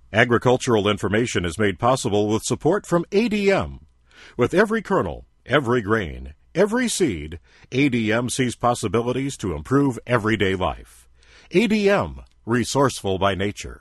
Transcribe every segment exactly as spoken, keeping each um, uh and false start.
Agricultural information is made possible with support from A D M. With every kernel, every grain, every seed, A D M sees possibilities to improve everyday life. A D M, resourceful by nature.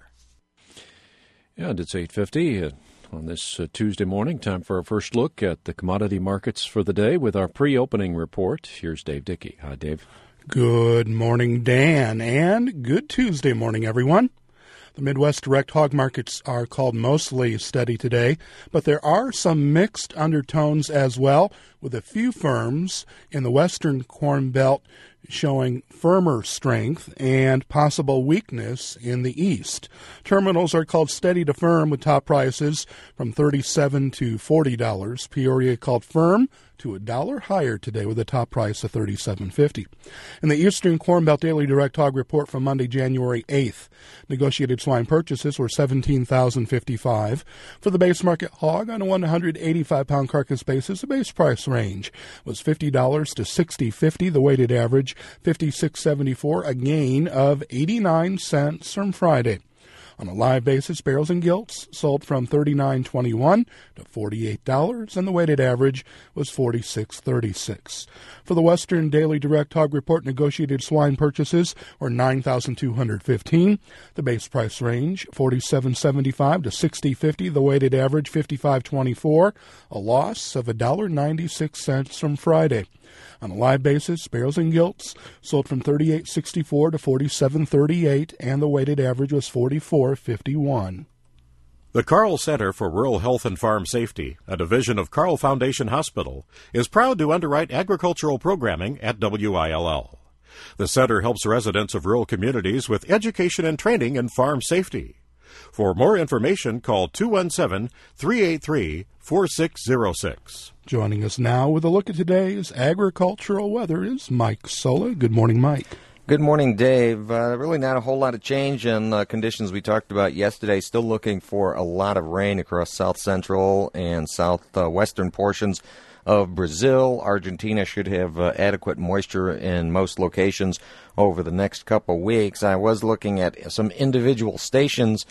Yeah, and it's eight fifty uh, on this uh, Tuesday morning. Time for our first look at the commodity markets for the day with our pre-opening report. Here's Dave Dickey. Hi, Dave. Good morning, Dan, and good Tuesday morning, everyone. The Midwest direct hog markets are called mostly steady today, but there are some mixed undertones as well, with a few firms in the Western Corn Belt showing firmer strength and possible weakness in the East. Terminals are called steady to firm with top prices from thirty-seven dollars to forty dollars. Peoria called firm to a dollar higher today with a top price of thirty-seven fifty. In the Eastern Corn Belt Daily Direct Hog Report from Monday, January eighth, negotiated swine purchases were seventeen thousand fifty-five. For the base market hog on a one hundred eighty-five pound carcass basis, the base price range was fifty dollars to sixty fifty. The weighted average fifty-six seventy-four, a gain of eighty-nine cents from Friday. On a live basis, barrels and gilts sold from thirty-nine twenty-one to forty-eight dollars, and the weighted average was forty-six thirty-six. For the Western Daily Direct Hog Report, negotiated swine purchases were nine thousand two hundred fifteen. The base price range forty-seven seventy-five to sixty fifty. The weighted average fifty-five twenty-four, a loss of one dollar and ninety-six cents from Friday. On a live basis, barrels and gilts sold from thirty-eight sixty-four to forty-seven thirty-eight, and the weighted average was forty-four fifty-one. The Carle Center for Rural Health and Farm Safety, a division of Carle Foundation Hospital, is proud to underwrite agricultural programming at W I L L. The center helps residents of rural communities with education and training in farm safety. For more information, call two one seven, three eight three, four six zero six. Joining us now with a look at today's agricultural weather is Mike Sola. Good morning, Mike. Good morning, Dave. Uh, really not a whole lot of change in uh, conditions we talked about yesterday. Still looking for a lot of rain across south central and southwestern portions of Brazil. Argentina should have uh, adequate moisture in most locations over the next couple weeks. I was looking at some individual stations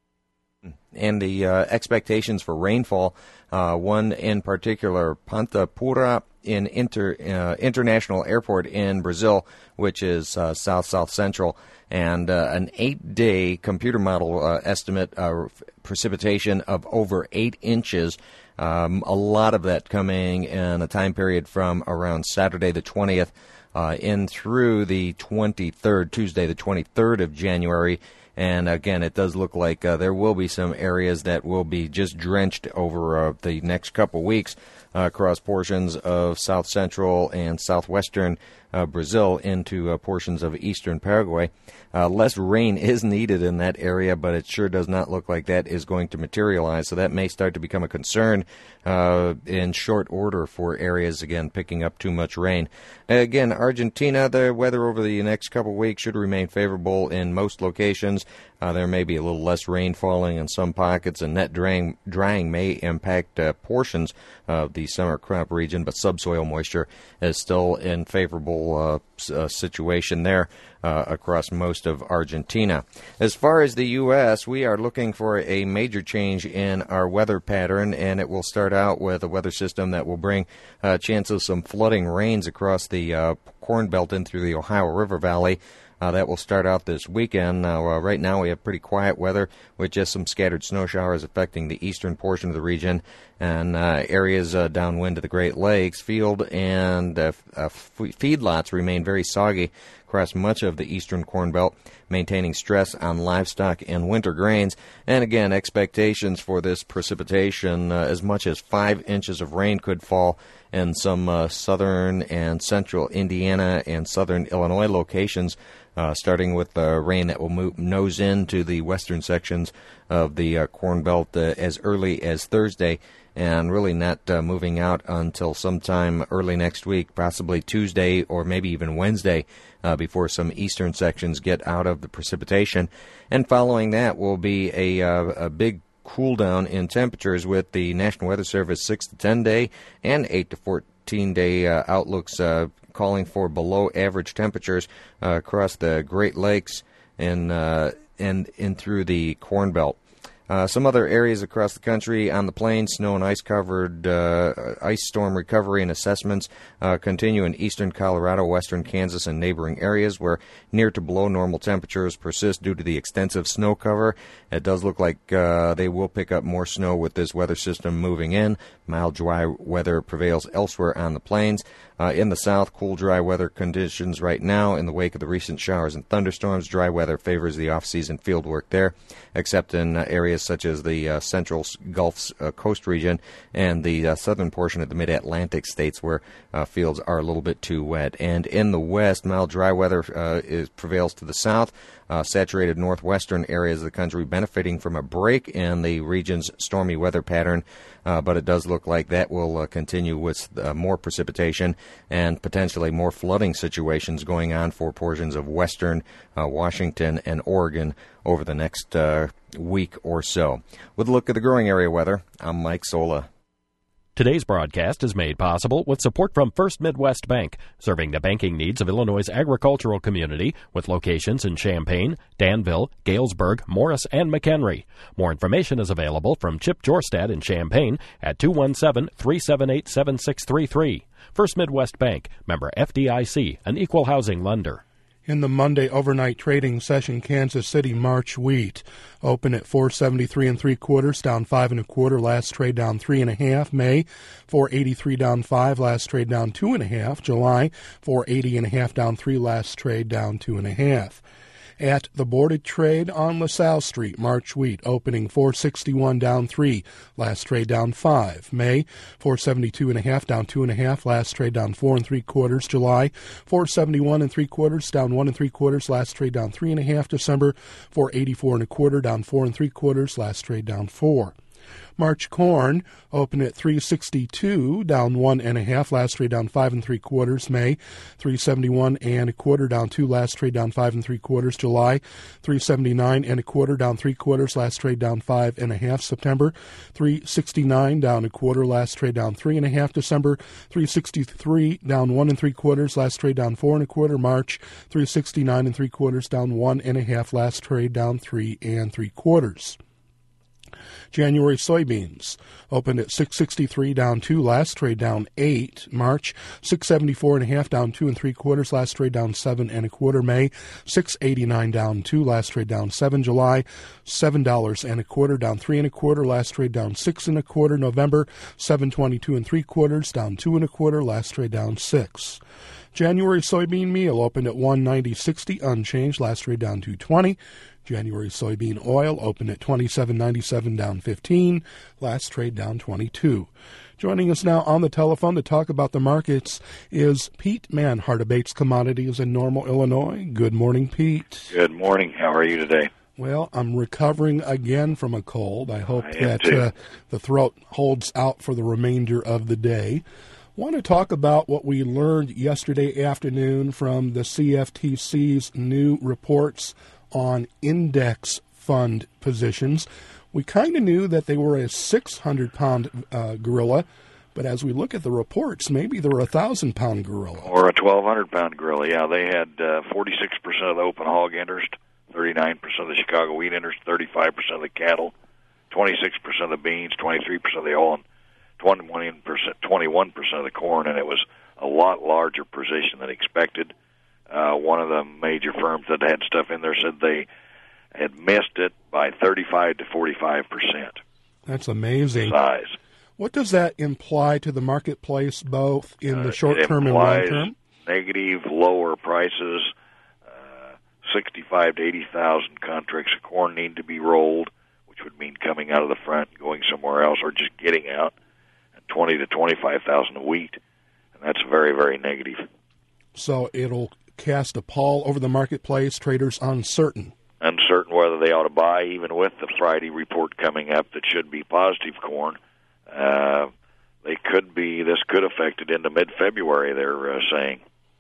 and the uh, expectations for rainfall. Uh, one in particular, Ponta Pura in Inter, uh, International Airport in Brazil, which is uh, south-south-central, and uh, an eight-day computer model uh, estimate uh, precipitation of over eight inches. Um, a lot of that coming in a time period from around Saturday the twentieth uh, in through the twenty-third, Tuesday the twenty-third of January. And again, it does look like uh, there will be some areas that will be just drenched over uh, the next couple weeks uh, across portions of south central and southwestern uh, Brazil into uh, portions of eastern Paraguay. Uh, less rain is needed in that area, but it sure does not look like that is going to materialize. So that may start to become a concern uh, in short order for areas, again, picking up too much rain. Again, Argentina, the weather over the next couple of weeks should remain favorable in most locations. Uh, there may be a little less rain falling in some pockets, and net drying, drying may impact uh, portions of the summer crop region, but subsoil moisture is still in favorable uh, uh, situation there. Uh, across most of Argentina. As far as the U S, we are looking for a major change in our weather pattern, and it will start out with a weather system that will bring a uh, chance of some flooding rains across the uh, Corn Belt in through the Ohio River Valley. Uh, that will start out this weekend. Now, uh, right now we have pretty quiet weather with just some scattered snow showers affecting the eastern portion of the region and uh, areas uh, downwind of the Great Lakes. Field and uh, uh, feedlots remain very soggy across much of the eastern Corn Belt, maintaining stress on livestock and winter grains. And again, expectations for this precipitation, uh, as much as five inches of rain could fall in some uh, southern and central Indiana and southern Illinois locations, uh, starting with uh, rain that will move nose into the western sections of the uh, Corn Belt uh, as early as Thursday, and really not uh, moving out until sometime early next week, possibly Tuesday or maybe even Wednesday, uh, before some eastern sections get out of the precipitation. And following that will be a, uh, a big cool down in temperatures, with the National Weather Service six to ten day and eight to fourteen day uh, outlooks uh, calling for below average temperatures uh, across the Great Lakes and uh, and in through the Corn Belt. Uh, some other areas across the country on the plains, snow and ice-covered uh, ice storm recovery and assessments uh, continue in eastern Colorado, western Kansas, and neighboring areas where near to below normal temperatures persist due to the extensive snow cover. It does look like uh, they will pick up more snow with this weather system moving in. Mild, dry weather prevails elsewhere on the plains. Uh, in the south, cool, dry weather conditions right now. In the wake of the recent showers and thunderstorms, dry weather favors the off-season field work there, except in uh, areas such as the uh, central Gulf uh, Coast region and the uh, southern portion of the mid-Atlantic states where uh, fields are a little bit too wet. And in the west, mild, dry weather uh, is, prevails to the south. Uh, saturated northwestern areas of the country benefiting from a break in the region's stormy weather pattern, uh, but it does look like that will uh, continue with uh, more precipitation and potentially more flooding situations going on for portions of western uh, Washington and Oregon over the next uh, week or so. With a look at the growing area weather, I'm Mike Sola. Today's broadcast is made possible with support from First Midwest Bank, serving the banking needs of Illinois' agricultural community with locations in Champaign, Danville, Galesburg, Morris, and McHenry. More information is available from Chip Jorstad in Champaign at two one seven, three seven eight, seven six three three. First Midwest Bank, member F D I C, an equal housing lender. In the Monday overnight trading session, Kansas City March wheat open at four seventy-three and three quarters, down five and a quarter. Last trade down three and a half. May four eighty-three down five. Last trade down two and a half. July four eighty and a half down three. Last trade down two and a half. At the boarded trade on LaSalle Street, March wheat opening four sixty-one down three, last trade down five. May four seventy-two and a half down two and a half, last trade down four and three quarters. July four seventy-one and three quarters down one and three quarters, last trade down three and a half. December four eighty-four and a quarter down four and three quarters, last trade down four. March corn open at three sixty-two, down one and a half. Last trade down five and three quarters. May three seventy-one and a quarter, down two. Last trade down five and three quarters. July three seventy-nine and a quarter, down three quarters. Last trade down five and a half. September three sixty-nine, down a quarter. Last trade down three and a half. December three sixty-three, down one and three quarters. Last trade down four and a quarter. March three sixty-nine and three quarters, down one and a half. Last trade down three and three quarters. January soybeans opened at six sixty-three, down two. Last trade down eight. March six seventy-four and a half, down two and three quarters. Last trade down seven and a quarter. May six eighty-nine, down two. Last trade down seven. July seven dollars and a quarter, down three and a quarter. Last trade down six and a quarter. November seven twenty-two and three quarters, down two and a quarter. Last trade down six. January soybean meal opened at one ninety sixty, unchanged. Last trade down two twenty. January soybean oil opened at twenty-seven ninety-seven, down fifteen. Last trade down twenty-two. Joining us now on the telephone to talk about the markets is Pete Manhart of Bates Commodities in Normal, Illinois. Good morning, Pete. Good morning. How are you today? Well, I'm recovering again from a cold. I hope I am that too. uh, the throat holds out for the remainder of the day. Want to talk about what we learned yesterday afternoon from the C F T C's new reports on index fund positions. We kind of knew that they were a six hundred pound uh, gorilla, but as we look at the reports, maybe they're a one thousand pound gorilla. Or a twelve hundred pound gorilla. Yeah, they had uh, forty-six percent of the open hog interest, thirty-nine percent of the Chicago wheat interest, thirty-five percent of the cattle, twenty-six percent of the beans, twenty-three percent of the oil, and twenty-one percent, twenty-one percent of the corn, and it was a lot larger position than expected. Uh, one of the major firms that had stuff in there said they had missed it by thirty-five to forty-five percent. That's amazing. Size. What does that imply to the marketplace, both in the Uh, short it term and long implies term? Negative, lower prices. Uh, sixty-five to eighty thousand contracts of corn need to be rolled, which would mean coming out of the front, going somewhere else, or just getting out. And twenty to twenty-five thousand of wheat, and that's very, very negative. So it'll cast a pall over the marketplace, traders uncertain. Uncertain whether they ought to buy, even with the Friday report coming up that should be positive corn. Uh, they could be, this could affect it into mid-February, they're uh, saying.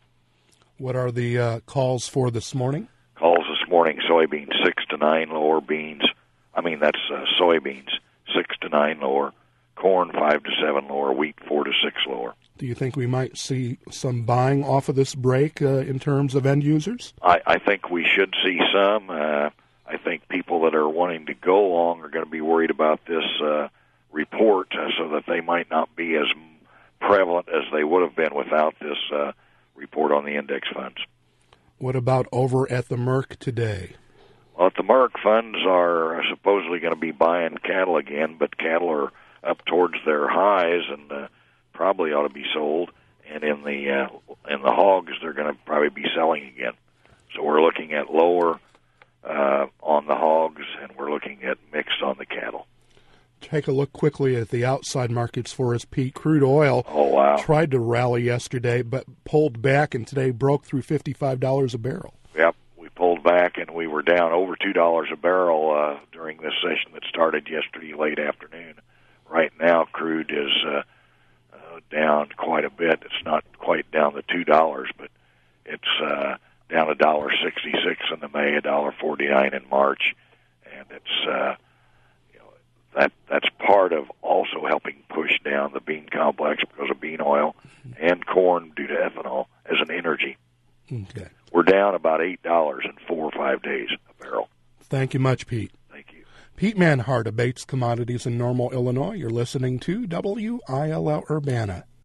What are the uh, calls for this morning? Calls this morning, soybeans six to nine lower, beans, I mean that's uh, soybeans six to nine lower, corn five to seven lower, wheat four to six lower. Do you think we might see some buying off of this break uh, in terms of end users? I, I think we should see some. Uh, I I think people that are wanting to go long are going to be worried about this uh, report, uh, so that they might not be as prevalent as they would have been without this uh, report on the index funds. What about over at the Merck today? Well, the Merck funds are supposedly going to be buying cattle again, but cattle are up towards their highs and uh, probably ought to be sold. And in the uh, in the hogs, they're going to probably be selling again. So we're looking at lower uh, on the hogs, and we're looking at mixed on the cattle. Take a look quickly at the outside markets for us, Pete. Crude oil oh, wow. tried to rally yesterday, but pulled back, and today broke through fifty-five dollars a barrel. Yep, we pulled back, and we were down over two dollars a barrel uh, during this session that started yesterday late afternoon. Right now, crude is uh, uh, down quite a bit. It's not quite down to two dollars, but it's uh, down a dollar sixty-six in the May, a dollar forty-nine in March, and it's uh, you know that that's part of also helping push down the bean complex because of bean oil and corn due to ethanol as an energy. Okay. We're down about eight dollars in four or five days a barrel. Thank you much, Pete. Thank you. Pete Manhart of Bates Commodities in Normal, Illinois. You're listening to W I L L Urbana.